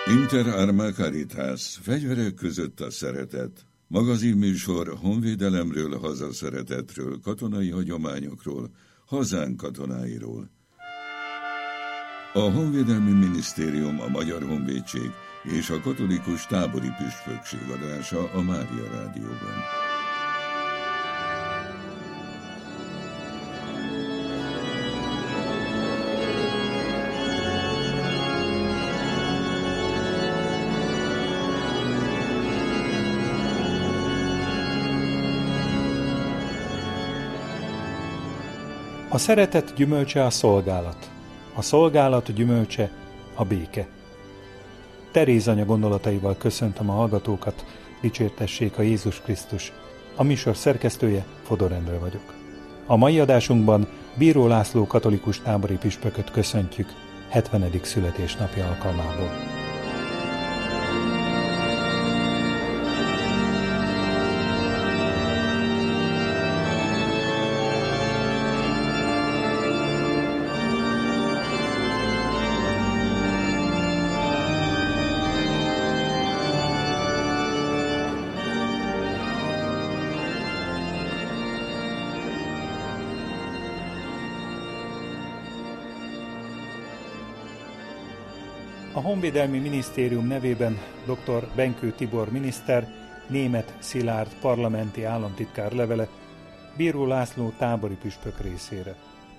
Inter Arma Caritas, fegyverek között a szeretet. Magazinműsor honvédelemről, hazaszeretetről, katonai hagyományokról, hazánk katonáiról. A Honvédelmi Minisztérium, a Magyar Honvédség és a Katolikus Tábori Püspökség adása a Mária Rádióban. A szeretet gyümölcse a szolgálat, a szolgálat gyümölcse a béke. Teréz anya gondolataival köszöntöm a hallgatókat, dicsértessék a Jézus Krisztus. A műsor szerkesztője, Fodor Endre vagyok. A mai adásunkban Bíró László katolikus tábori püspököt köszöntjük 70. születésnapja alkalmából. A Honvédelmi Minisztérium nevében dr. Benkő Tibor miniszter, Németh Szilárd parlamenti államtitkár levele Bíró László tábori püspök részére.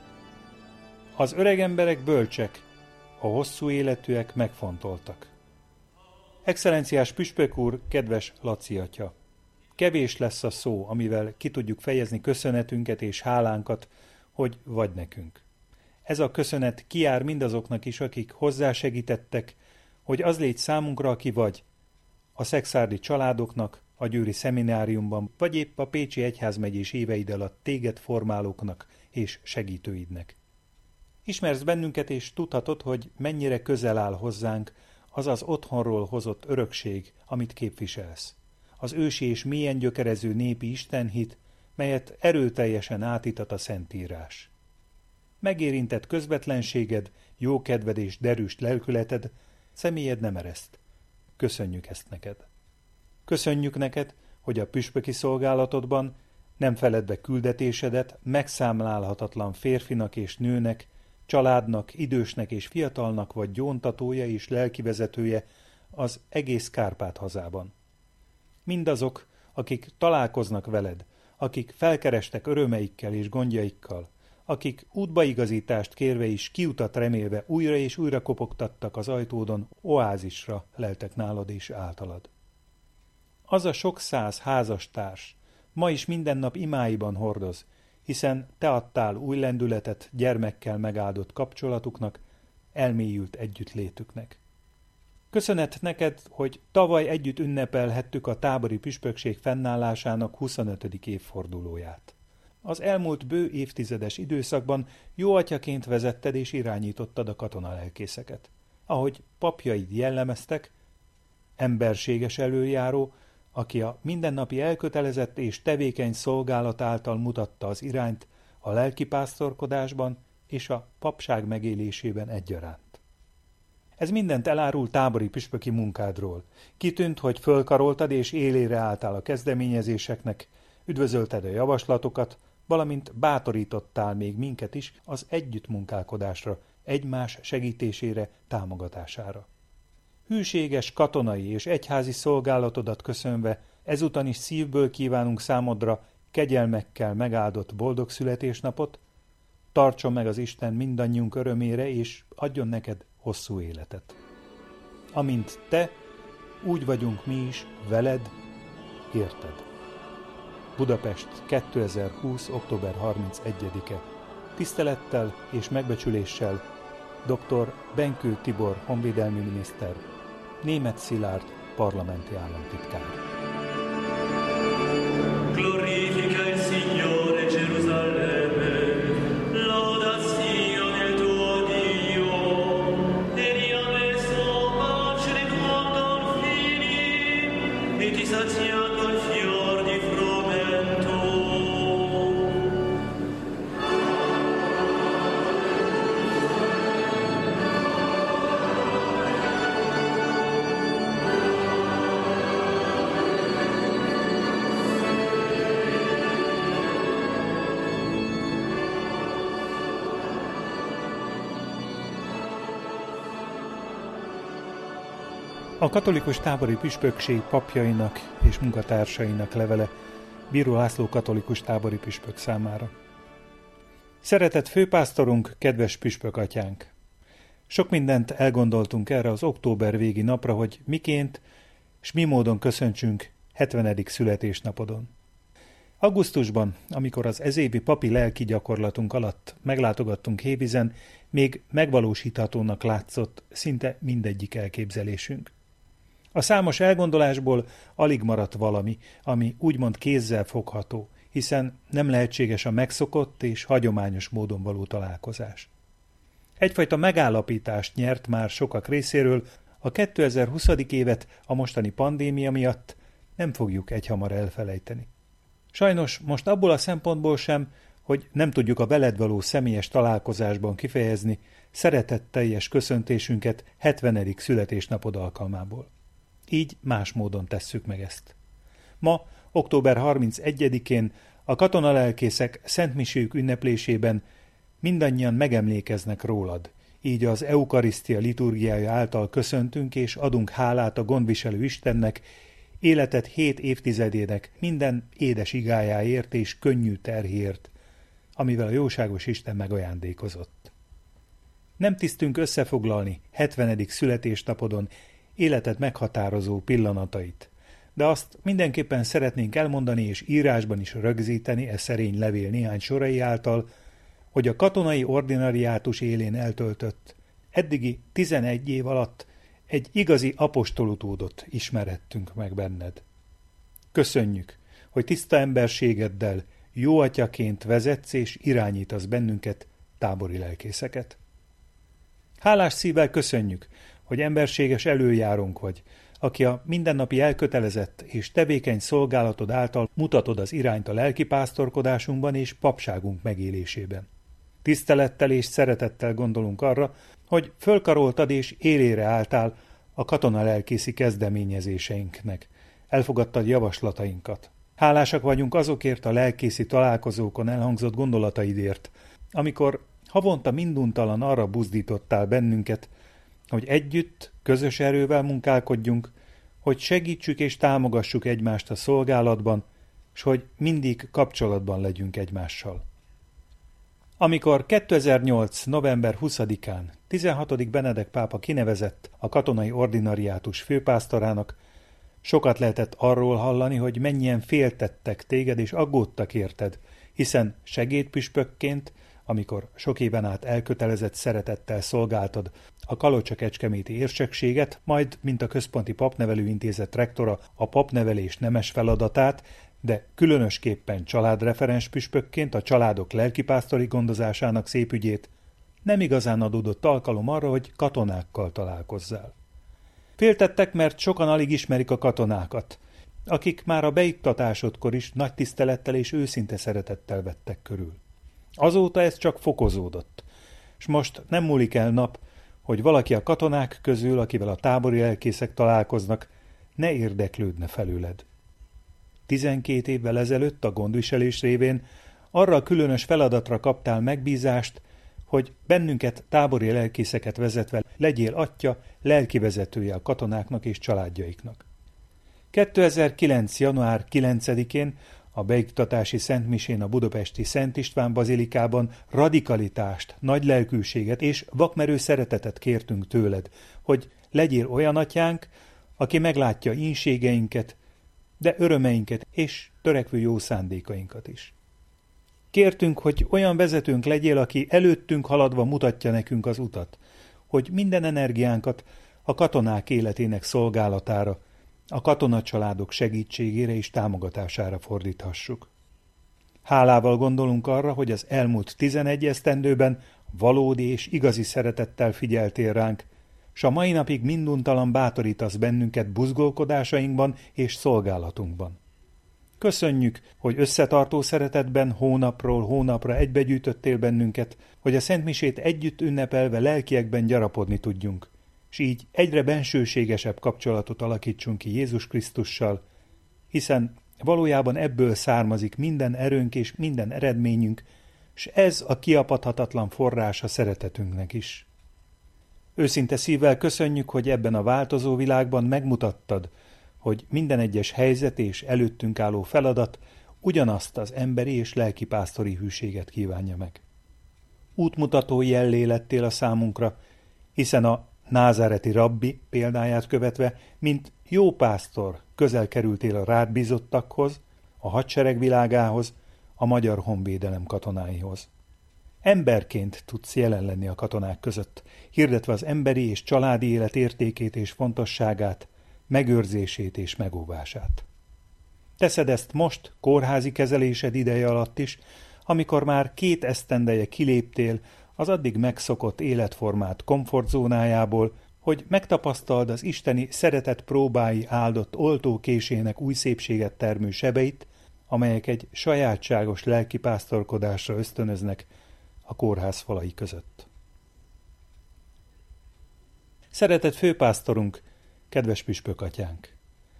Az öreg emberek bölcsek, a hosszú életűek megfontoltak. Excellenciás püspök úr, kedves Laci atya! Kevés lesz a szó, amivel ki tudjuk fejezni köszönetünket és hálánkat, hogy vagy nekünk. Ez a köszönet kijár mindazoknak is, akik hozzásegítettek, hogy az légy számunkra, aki vagy, a szekszárdi családoknak, a győri szemináriumban, vagy épp a pécsi egyházmegyés éveid alatt téged formálóknak és segítőidnek. Ismersz bennünket, és tudhatod, hogy mennyire közel áll hozzánk az az otthonról hozott örökség, amit képviselsz. Az ősi és mélyen gyökerező népi istenhit, melyet erőteljesen átítat a Szentírás. Megérintett közvetlenséged, jókedved és derűs lelkületed, személyed nem ereszt. Köszönjük ezt neked. Köszönjük neked, hogy a püspöki szolgálatodban nem feledd be küldetésedet megszámlálhatatlan férfinak és nőnek, családnak, idősnek és fiatalnak vagy gyóntatója és lelkivezetője az egész Kárpát hazában. Mindazok, akik találkoznak veled, akik felkerestek örömeikkel és gondjaikkal, akik útbaigazítást kérve is kiutat remélve újra és újra kopogtattak az ajtódon, oázisra leltek nálad és általad. Az a sok száz házastárs ma is minden nap imáiban hordoz, hiszen te adtál új lendületet gyermekkel megáldott kapcsolatuknak, elmélyült együttlétüknek. Köszönet neked, hogy tavaly együtt ünnepelhettük a tábori püspökség fennállásának 25. évfordulóját. Az elmúlt bő évtizedes időszakban jó atyaként vezetted és irányítottad a katonalelkészeket. Ahogy papjaid jellemeztek, emberséges előjáró, aki a mindennapi elkötelezett és tevékeny szolgálat által mutatta az irányt a lelkipásztorkodásban és a papság megélésében egyaránt. Ez mindent elárul tábori püspöki munkádról. Kitűnt, hogy fölkaroltad és élére álltál a kezdeményezéseknek, üdvözölted a javaslatokat, valamint bátorítottál még minket is az együttmunkálkodásra, egymás segítésére, támogatására. Hűséges katonai és egyházi szolgálatodat köszönve ezúton is szívből kívánunk számodra kegyelmekkel megáldott boldog születésnapot, tartson meg az Isten mindannyiunk örömére, és adjon neked hosszú életet. Amint te, úgy vagyunk mi is veled, érted. Budapest, 2020. október 31-e. Tisztelettel és megbecsüléssel dr. Benkő Tibor honvédelmi miniszter, Németh Szilárd parlamenti államtitkár. Glorifica il Signore Gerusalemme, laudazione il tuo Dio, e riamesso pace nei tuoi confini, e ti saziato il fior di frumento. A katolikus tábori püspökség papjainak és munkatársainak levele Bíró László katolikus tábori püspök számára. Szeretett főpásztorunk, kedves püspök atyánk! Sok mindent elgondoltunk erre az október végi napra, hogy miként s mi módon köszöntsünk 70. születésnapodon. Augusztusban, amikor az ezévi papi lelki gyakorlatunk alatt meglátogattunk Hévízen, még megvalósíthatónak látszott szinte mindegyik elképzelésünk. A számos elgondolásból alig maradt valami, ami úgymond kézzel fogható, hiszen nem lehetséges a megszokott és hagyományos módon való találkozás. Egyfajta megállapítást nyert már sokak részéről, a 2020. évet a mostani pandémia miatt nem fogjuk egyhamar elfelejteni. Sajnos most abból a szempontból sem, hogy nem tudjuk a veled való személyes találkozásban kifejezni szeretetteljes köszöntésünket 70. születésnapod alkalmából. Így más módon tesszük meg ezt. Ma, október 31-én a katonalelkészek szentmiséjük ünneplésében mindannyian megemlékeznek rólad, így az eukarisztia liturgiája által köszöntünk és adunk hálát a gondviselő Istennek, életed 7 évtizedének minden édes igájáért és könnyű terhért, amivel a jóságos Isten megajándékozott. Nem tisztünk összefoglalni 70. születésnapodon életed meghatározó pillanatait, de azt mindenképpen szeretnénk elmondani és írásban is rögzíteni szerény levél néhány sorai által, hogy a katonai ordinariátus élén eltöltött, eddigi 11 év alatt egy igazi apostolutódot ismerhettünk meg benned. Köszönjük, hogy tiszta emberségeddel jó atyaként vezetsz és irányítasz bennünket, tábori lelkészeket. Hálás szívvel köszönjük, hogy emberséges előjárónk vagy, aki a mindennapi elkötelezett és tevékeny szolgálatod által mutatod az irányt a lelkipásztorkodásunkban és papságunk megélésében. Tisztelettel és szeretettel gondolunk arra, hogy fölkaroltad és élére álltál a katonalelkészi kezdeményezéseinknek. Elfogadtad javaslatainkat. Hálásak vagyunk azokért a lelkészi találkozókon elhangzott gondolataidért, amikor havonta minduntalan arra buzdítottál bennünket, hogy együtt, közös erővel munkálkodjunk, hogy segítsük és támogassuk egymást a szolgálatban, s hogy mindig kapcsolatban legyünk egymással. Amikor 2008. november 20-án 16. Benedek pápa kinevezett a katonai ordinariátus főpásztorának, sokat lehetett arról hallani, hogy mennyien féltettek téged és aggódtak érted, hiszen segédpüspökként, amikor sok éven át elkötelezett szeretettel szolgáltad a Kalocsa-Kecskeméti érsekséget, majd, mint a Központi Papnevelőintézet rektora a papnevelés nemes feladatát, de különösképpen családreferens püspökként a családok lelkipásztori gondozásának szép ügyét, nem igazán adódott alkalom arra, hogy katonákkal találkozzál. Féltettek, mert sokan alig ismerik a katonákat, akik már a beiktatásodkor is nagy tisztelettel és őszinte szeretettel vettek körül. Azóta ez csak fokozódott, s most nem múlik el nap, hogy valaki a katonák közül, akivel a tábori lelkészek találkoznak, ne érdeklődne felőled. 12 évvel ezelőtt a gondviselés révén arra a különös feladatra kaptál megbízást, hogy bennünket, tábori lelkészeket vezetve legyél atya, lelkivezetője a katonáknak és családjaiknak. 2009. január 9-én a beiktatási szentmisén a budapesti Szent István bazilikában radikalitást, nagy lelkűséget és vakmerő szeretetet kértünk tőled, hogy legyél olyan atyánk, aki meglátja ínségeinket, de örömeinket és törekvő jó szándékainkat is. Kértünk, hogy olyan vezetőnk legyél, aki előttünk haladva mutatja nekünk az utat, hogy minden energiánkat a katonák életének szolgálatára, a katonacsaládok segítségére és támogatására fordíthassuk. Hálával gondolunk arra, hogy az elmúlt 11 esztendőben valódi és igazi szeretettel figyeltél ránk, s a mai napig minduntalan bátorítasz bennünket buzgolkodásainkban és szolgálatunkban. Köszönjük, hogy összetartó szeretetben hónapról hónapra egybegyűjtöttél bennünket, hogy a szentmisét együtt ünnepelve lelkiekben gyarapodni tudjunk, s így egyre bensőségesebb kapcsolatot alakítsunk ki Jézus Krisztussal, hiszen valójában ebből származik minden erőnk és minden eredményünk, s ez a kiapadhatatlan forrása szeretetünknek is. Őszinte szívvel köszönjük, hogy ebben a változó világban megmutattad, hogy minden egyes helyzet és előttünk álló feladat ugyanazt az emberi és lelkipásztori hűséget kívánja meg. Útmutató jellé lettél a számunkra, hiszen a názáreti rabbi példáját követve, mint jó pásztor közel kerültél a rád bízottakhoz, a hadsereg világához, a magyar honvédelem katonáihoz. Emberként tudsz jelen lenni a katonák között, hirdetve az emberi és családi élet értékét és fontosságát, megőrzését és megóvását. Teszed ezt most, kórházi kezelésed ideje alatt is, amikor már 2 esztendeje kiléptél az addig megszokott életformát komfortzónájából, hogy megtapasztald az isteni szeretet próbái áldott oltókésének új szépséget termő sebeit, amelyek egy sajátságos lelkipásztorkodásra ösztönöznek a kórház falai között. Szeretett főpásztorunk, kedves püspökatyánk!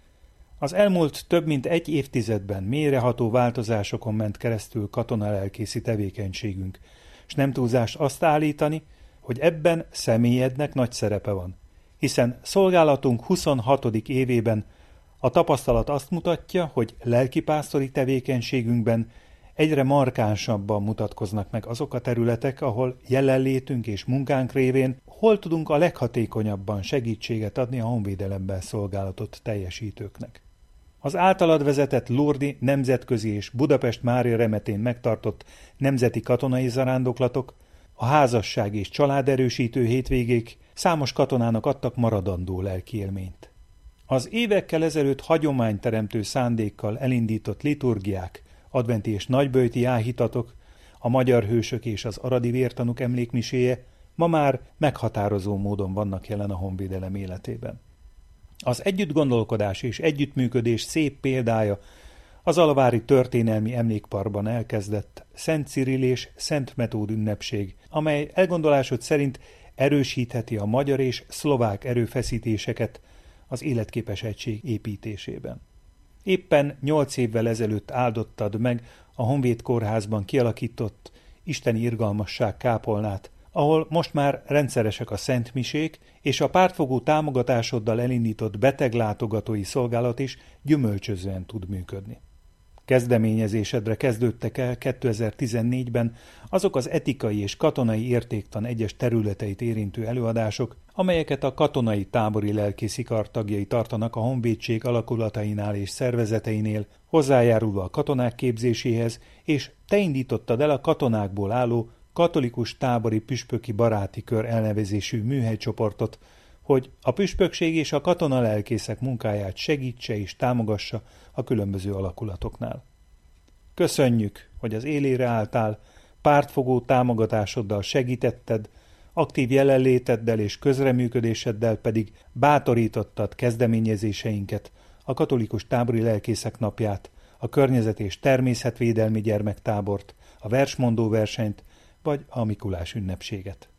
Az elmúlt több mint 1 évtizedben mélyreható változásokon ment keresztül katonalelkészi tevékenységünk, s nem túlzás azt állítani, hogy ebben személyednek nagy szerepe van, hiszen szolgálatunk 26. évében a tapasztalat azt mutatja, hogy lelkipásztori tevékenységünkben egyre markánsabban mutatkoznak meg azok a területek, ahol jelenlétünk és munkánk révén hol tudunk a leghatékonyabban segítséget adni a honvédelemben szolgálatot teljesítőknek. Az általad vezetett Lurdi nemzetközi és Budapest Mária Remetén megtartott nemzeti katonai zarándoklatok, a házasság és családerősítő hétvégék számos katonának adtak maradandó lelkiélményt. Az évekkel ezelőtt hagyományteremtő szándékkal elindított liturgiák, adventi és nagyböjti áhítatok, a magyar hősök és az aradi vértanúk emlékmiséje ma már meghatározó módon vannak jelen a honvédelem életében. Az együttgondolkodás és együttműködés szép példája az alvári történelmi emlékparkban elkezdett Szent Cirill és Szent Metód ünnepség, amely elgondolásod szerint erősítheti a magyar és szlovák erőfeszítéseket az életképes egység építésében. Éppen 8 évvel ezelőtt áldottad meg a Honvéd Kórházban kialakított isteni irgalmasság kápolnát, ahol most már rendszeresek a szentmisék, és a pártfogó támogatásoddal elindított beteglátogatói szolgálat is gyümölcsözően tud működni. Kezdeményezésedre kezdődtek el 2014-ben azok az etikai és katonai értéktan egyes területeit érintő előadások, amelyeket a katonai tábori lelkészikar tagjai tartanak a honvédség alakulatainál és szervezeteinél, hozzájárulva a katonák képzéséhez, és te indítottad el a katonákból álló katolikus tábori püspöki baráti kör elnevezésű műhelycsoportot, hogy a püspökség és a katonalelkészek munkáját segítse és támogassa a különböző alakulatoknál. Köszönjük, hogy az élére álltál, pártfogó támogatásoddal segítetted, aktív jelenléteddel és közreműködéseddel pedig bátorítottad kezdeményezéseinket, a katolikus tábori lelkészek napját, a környezet- és természetvédelmi gyermektábort, a versmondó versenyt vagy a Mikulás ünnepséget.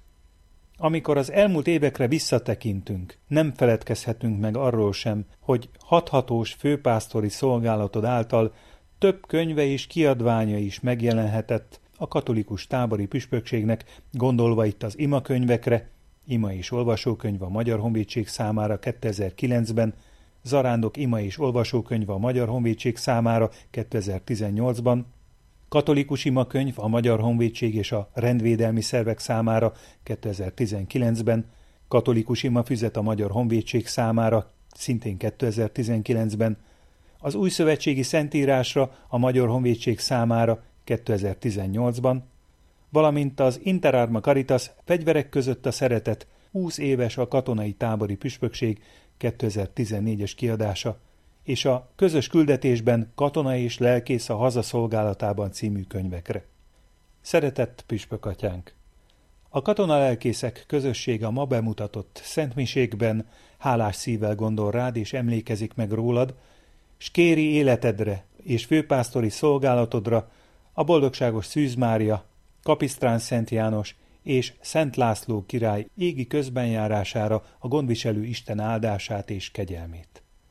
Amikor az elmúlt évekre visszatekintünk, nem feledkezhetünk meg arról sem, hogy hathatós főpásztori szolgálatod által több könyve és kiadványa is megjelenhetett a katolikus tábori püspökségnek, gondolva itt az imakönyvekre, ima és olvasókönyv a Magyar Honvédség számára 2009-ben, Zarándok ima és olvasókönyv a Magyar Honvédség számára 2018-ban, katolikus imakönyv a Magyar Honvédség és a rendvédelmi szervek számára 2019-ben, katolikus imafüzet a Magyar Honvédség számára szintén 2019-ben, az új szövetségi szentírásra a Magyar Honvédség számára 2018-ban, valamint az Inter Arma Caritas Fegyverek között a szeretet 20 éves a katonai tábori püspökség 2014-es kiadása, és a Közös küldetésben Katona és lelkész a hazaszolgálatában című könyvekre. Szeretett püspökatyánk! A katonalelkészek közössége a ma bemutatott szentmiségben hálás szívvel gondol rád és emlékezik meg rólad, s kéri életedre és főpásztori szolgálatodra a boldogságos Szűz Mária, Kapisztrán Szent János és Szent László király égi közbenjárására a gondviselő Isten áldását és kegyelmét.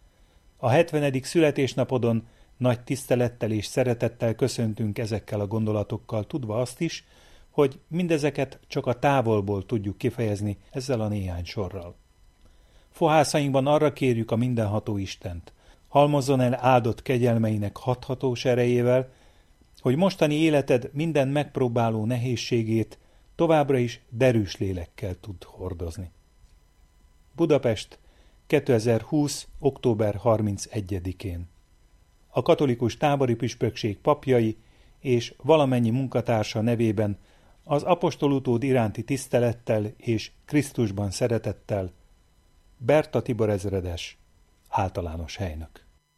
A 70. születésnapodon nagy tisztelettel és szeretettel köszöntünk ezekkel a gondolatokkal, tudva azt is, hogy mindezeket csak a távolból tudjuk kifejezni ezzel a néhány sorral. Fohászainkban arra kérjük a mindenható Istent, halmozzon el áldott kegyelmeinek hathatós erejével, hogy mostani életed minden megpróbáló nehézségét továbbra is derűs lélekkel tud hordozni. Budapest, 2020. október 31-én. A katolikus tábori püspökség papjai és valamennyi munkatársa nevében az apostolutód iránti tisztelettel és Krisztusban szeretettel Berta Tibor ezredes, általános helynök.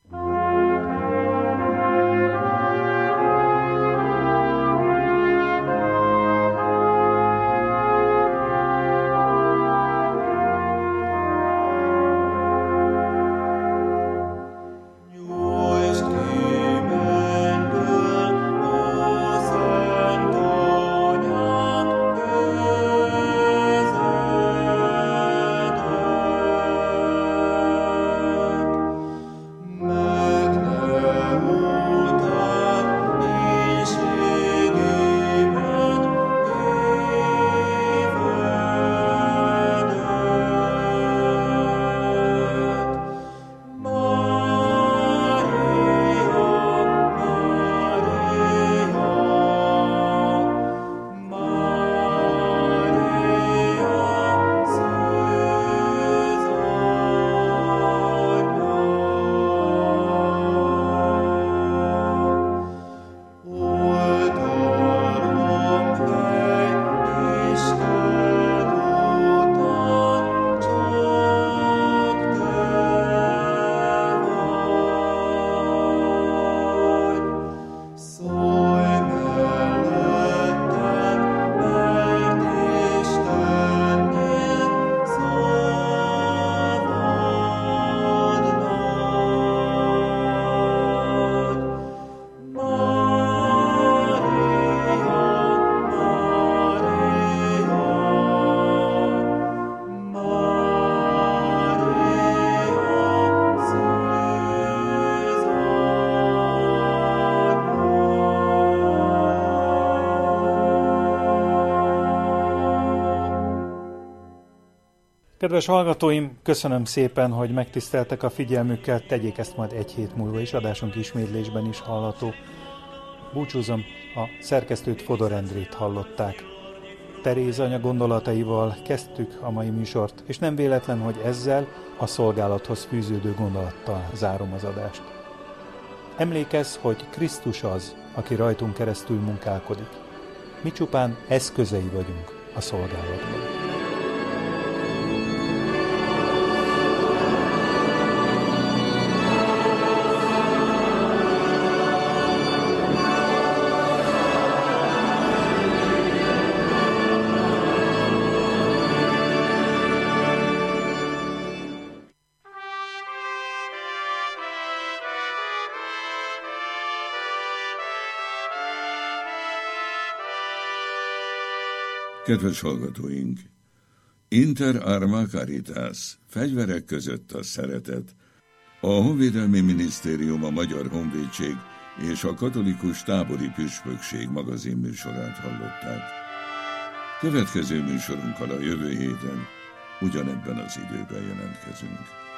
Kedves hallgatóim, köszönöm szépen, hogy megtiszteltek a figyelmükkel, tegyék ezt majd egy hét múlva is, adásunk ismétlésben is hallható. Búcsúzom, a szerkesztőt, Fodor Endrét hallották. Teréz anya gondolataival kezdtük a mai műsort, és nem véletlen, hogy ezzel a szolgálathoz fűződő gondolattal zárom az adást. Emlékezz, hogy Krisztus az, aki rajtunk keresztül munkálkodik. Mi csupán eszközei vagyunk a szolgálatban. Kedves hallgatóink! Inter arma caritas, fegyverek között a szeretet. A Honvédelmi Minisztérium, a Magyar Honvédség és a Katolikus Tábori Püspökség magazinműsorát hallották. Következő műsorunkkal a jövő héten ugyanebben az időben jelentkezünk.